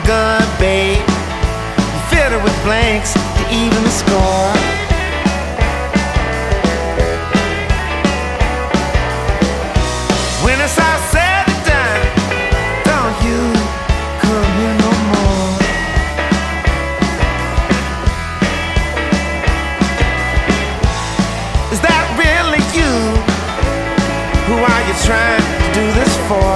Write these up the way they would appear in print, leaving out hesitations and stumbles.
gun, babe. You filled it with blanks to even the score. When it's all said and done, don't you come here no more. Is that really you? Who are you trying to do this for?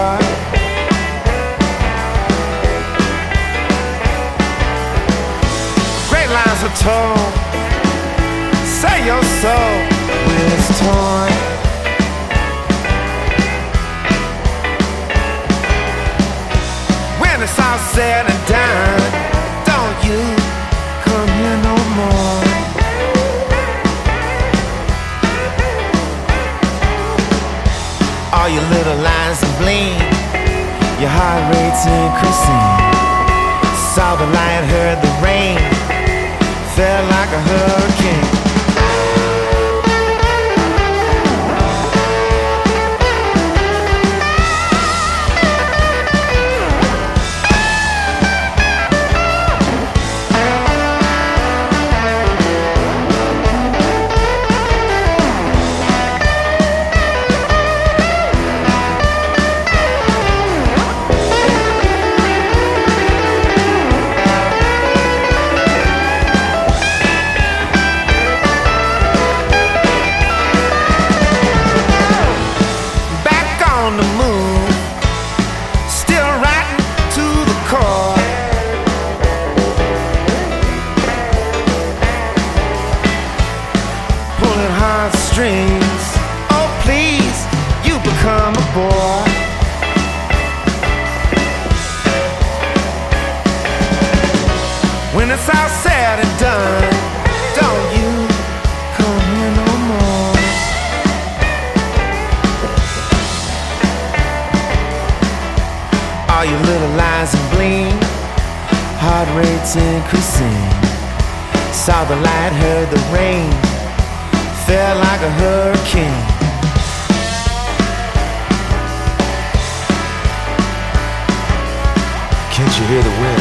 Great lines are told, say your soul when it's torn. When it's all said and done, don't you come here no more. All your little lines of bling, your heart rate's increasing. Saw the light, heard the rain, felt like a hurricane. Strings, oh please, you become a boy. When it's all said and done, don't you come here no more. All your little lies and bling, heart rates increasing. Saw the light, heard the rain, felt like a hurricane. Can't you hear the wind?